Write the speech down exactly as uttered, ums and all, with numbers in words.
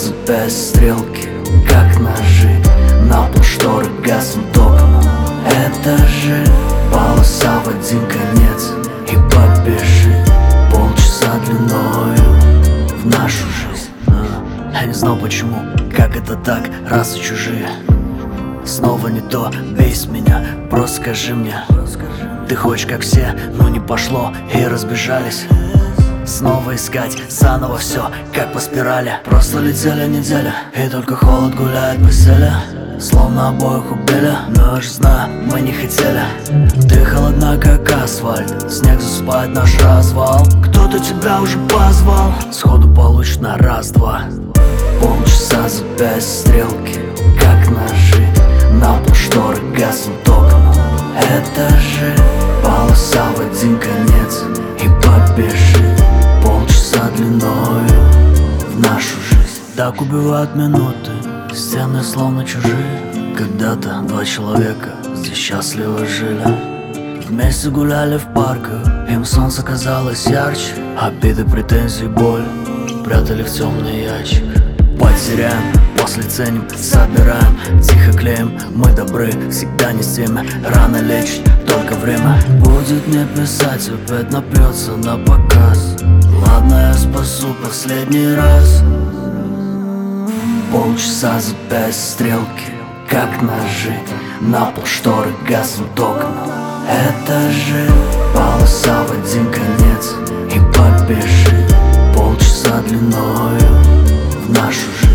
сразу без стрелки, как ножи. На пол шторы гаснут окна. Это же полоса в один конец, и побежи полчаса длиною в нашу жизнь. Я не знал почему, как это так, расы чужие. Снова не то, бейс меня, просто скажи мне. Ты хочешь как все, но не пошло, и разбежались. Снова искать, заново все, как по спирали. Просто летели неделя, и только холод гуляет по селе. Словно обоих убили, но я же знаю, мы не хотели. Ты холодна, как асфальт, снег засыпает наш развал. Кто-то тебя уже позвал, сходу получишь на раз-два. Полчаса за без стрелки, как ножи. На пол шторы гаснут окна. Это же полоса в один конец, и побежи полчаса длиною в нашу жизнь. Так убивают минуты, стены словно чужие. Когда-то два человека здесь счастливо жили. Вместе гуляли в парках, им солнце казалось ярче. Обиды, претензии, боль прятали в темный ящик. Потеряем, после ценим, собираем, тихо клеим. Мы добры, всегда не с теми, рано лечит только время. Будет мне писать, опять напьется на показ. Ладно, я спасу последний раз. Полчаса за без стрелки, как ножи. На пол шторы гаснут окна. Это же полоса в один конец, и побежи полчаса длиною в нашу жизнь.